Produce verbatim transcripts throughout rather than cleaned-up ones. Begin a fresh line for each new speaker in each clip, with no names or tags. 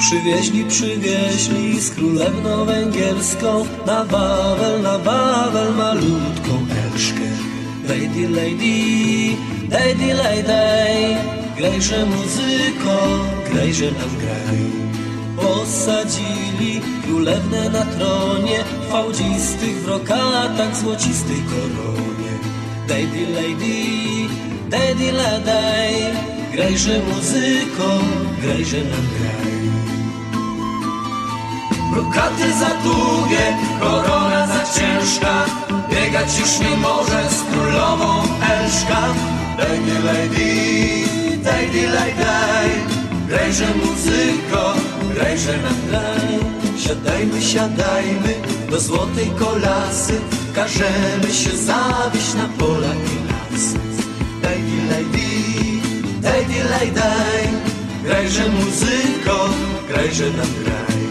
Przywieźli, przywieźli z królewną węgierską na Wawel, na Wawel malutką Elżkę. Lady, lady, lady, lady, grajże muzyko, grajże nam graj. Posadzili królewnę na tronie, w fałdzistych brokatach, złocistej koronie. Lady, lady, lady, lady, grajże muzyko, grajże nam graj. Brokaty za długie, korona za ciężka, biegać już nie może z królową Elżka. Lady, lady, lady, lady, grajże muzyko, grajże nam graj. Siadajmy, siadajmy do złotej kolasy, każemy się zawieść na pola i lasy. Lady, lady, lady, lady, grajże muzyko, grajże nam graj.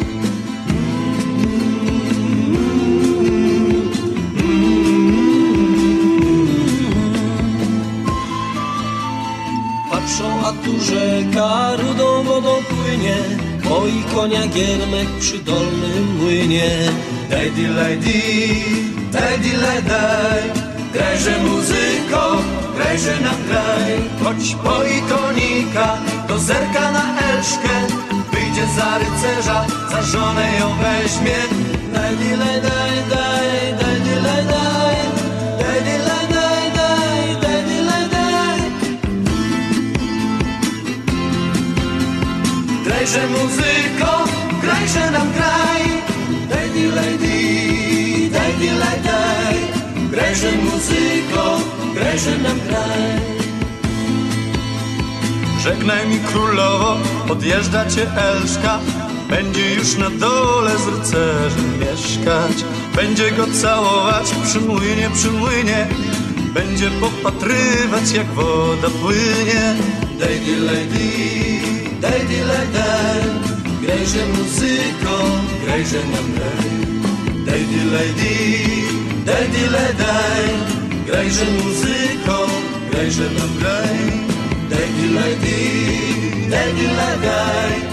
Patrzą, a tu rzeka rudą wodą płynie, moi konia giermek przy dolnym młynie. Lady, lady, lady, lady, grajże muzyko, grajże nam graj. Choć poi konika, to zerka na Elżkę, wyjdzie za rycerza, za żonę ją weźmie. Lady, lady, lady, lady, lady, lady, lady, lady, lady. Grajże muzyko, grajże nam graj. Lady, lady, lady, lady, grajże muzyko, grajże nam graj. Żegnaj mi królowo, odjeżdża cię Elżka, będzie już na dole z rycerzem mieszkać. Będzie go całować przy młynie, przy młynie, będzie popatrywać jak woda płynie. Lady, lady, lady, lady, grajże muzyko, grajże nam graj. Lady, lady, lady, lady, grajże muzyko, grajże nam graj. Lady, lady, lady, lady,